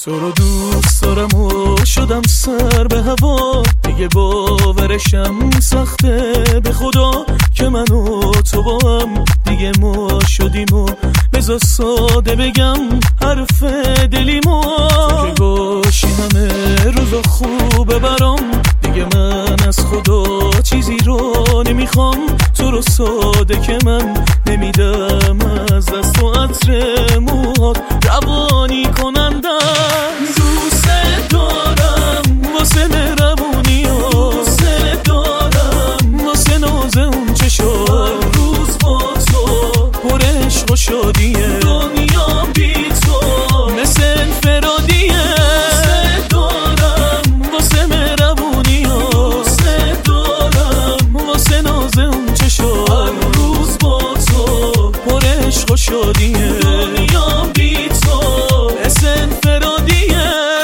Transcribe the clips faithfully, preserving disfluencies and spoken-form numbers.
تو رو دوست دارم و شدم سر به هوا، دیگه باورشم سخته به خدا که من و تو با هم دیگه ما شدیم و بذار ساده بگم حرف دلیمو. تو که باشی همه روزا خوبه برام، دیگه من از خدا چیزی رو نمیخوام. تو رو ساده که من نمیدم از دست و عطر موهات روانی کنندم. دوست دارم واسه مهربونی و دوست دارم واسه ناز اون چشم، روز با تو پر عشق و شادیه، دنیا بی تو مثل انفرادیه. دوست دارم واسه مهربونی و دوست دارم واسه ناز اون چشم، روز با تو پر عشق و شادیه، دنیا بی تو مثل انفرادیه.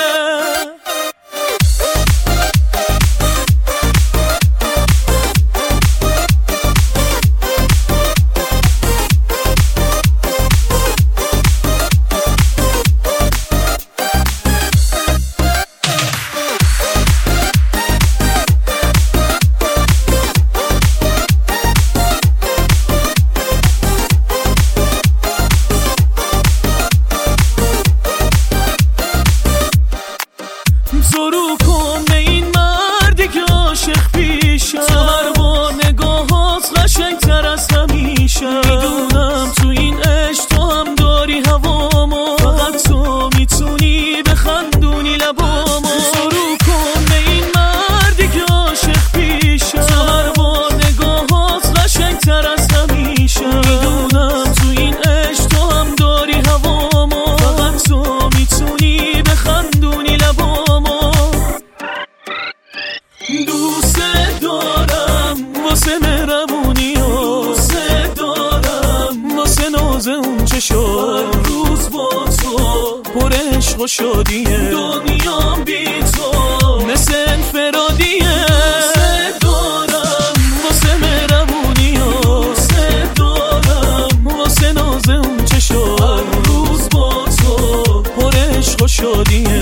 شروع کن به این مردی که عاشق پیشم، تو هر با نگاهات قشنگ‌تر از همیشه. میدونم تو این عشق تو هم داری هوامو، فقط تو میتونی بخندونی لبامو. شروع کن به این مردی که عاشق پیشم، تو هر با نگاهات قشنگ‌تر از همیشه. میدونم تو این عشق تو هم داری هوامو، فقط تو میتونی بخندونی لبامو. دوست دارم واسه مهربونی و دوست دارم واسه ناز اون چشم، روز با تو پر عشق و شادیه، دنیا بی تو مثل انفرادیه. دوست دارم واسه مهربونی و دوست دارم واسه ناز اون چشم، روز با تو پر عشق و شادیه،